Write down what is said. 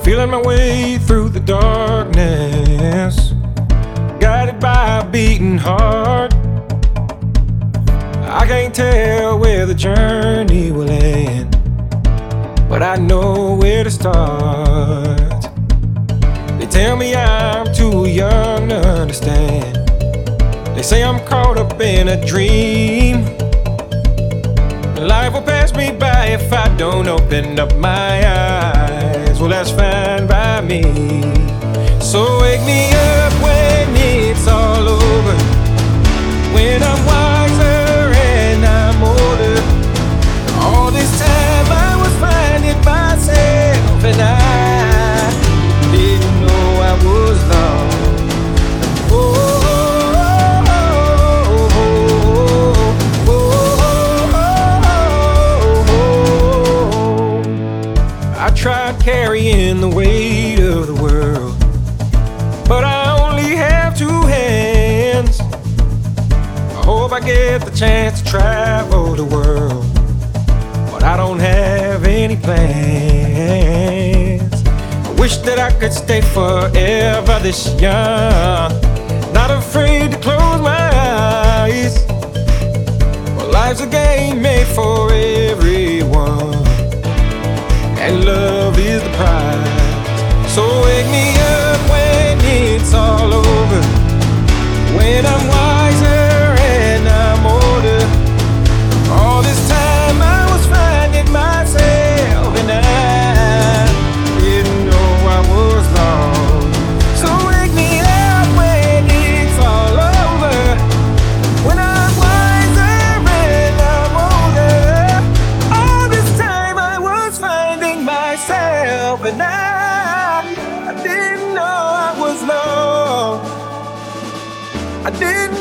Feeling my way through the darkness, guided by a beating heart. I can't tell where the journey will end, but I know where to start. They tell me I'm too young to understand. They say I'm caught up in a dream. Life will pass me by if I don't open up my eyes. Well, that's fine by me. So wake me up when it's all over, when I'm wiser and I'm older. All this time I was finding myself, and I didn't know I was lost. I tried carrying the weight of the world, but I only have two hands. I hope I get the chance to travel the world, but I don't have any plans. I wish that I could stay forever this young, not afraid to close my eyes. Well, life's a game made for everyone, and love is the prize. So wake me up when it's all over, when I'm wiser and I'm older. All this time I was finding myself, and I didn't know I was lost. So wake me up when it's all over, when I'm wiser and I'm older. All this time I was finding myself, and I didn't know I was lost. I didn't